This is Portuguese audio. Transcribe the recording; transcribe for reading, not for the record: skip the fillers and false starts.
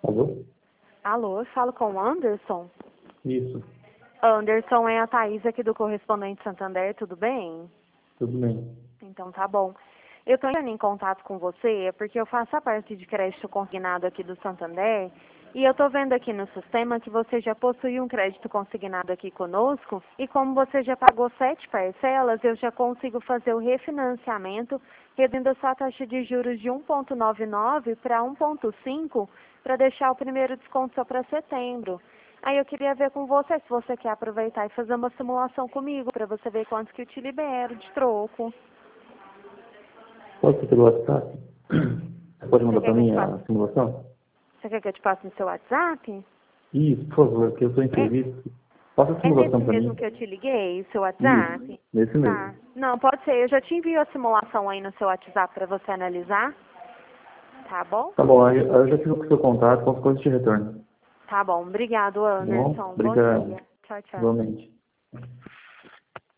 Alô? Alô, eu falo com o Anderson? Isso, Anderson, é a Thaís aqui do Correspondente Santander, tudo bem? tudo bem. Então tá bom. Eu estou entrando em contato com você porque eu faço a parte de crédito consignado aqui do Santander e eu estou vendo aqui no sistema que você já possui um crédito consignado aqui conosco e como você já pagou 7 parcelas, eu já consigo fazer o refinanciamento reduzindo a sua taxa de juros de 1,99 para 1,5 para deixar o primeiro desconto só para setembro. Aí eu queria ver com você se você quer aproveitar e fazer uma simulação comigo para você ver quanto que eu te libero de troco. Pode ser pelo WhatsApp? Você pode Você mandar quer para que eu te mim passe? a simulação? Você quer que eu te passe no seu WhatsApp? Isso, por favor, porque eu estou em É, serviço. Passa a é nesse simulação para mesmo mim. que eu te liguei, o seu Isso, WhatsApp? nesse Tá. mesmo. Não, pode ser. Eu já te envio a simulação aí no seu WhatsApp para você analisar. Tá bom? Tá bom, aí eu já fico com o seu contato, qualquer coisa eu te retorno. Tá bom. Obrigado, Tá bom? Anderson. Bom Obrigado. dia. Tchau, tchau. Igualmente.